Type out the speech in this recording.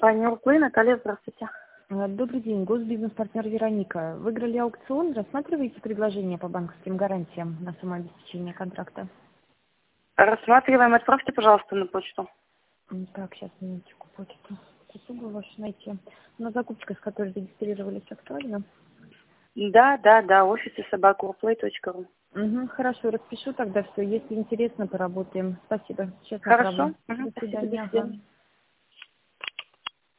компания Урплей. Наталья, здравствуйте. Добрый день, госбизнес-партнер Вероника. Выиграли аукцион, рассматриваете предложение по банковским гарантиям на самообеспечение контракта? Рассматриваем. Отправьте, пожалуйста, на почту. Так, сейчас минуточку, почту. Прислугу вашу найти. На закупка, с которой зарегистрировались, актуально? Да. Офисы собакаурплей.ру. Хорошо, распишу тогда все. Если интересно, поработаем. Спасибо. Сейчас Хорошо. направлю. До Спасибо, до свидания. свидания.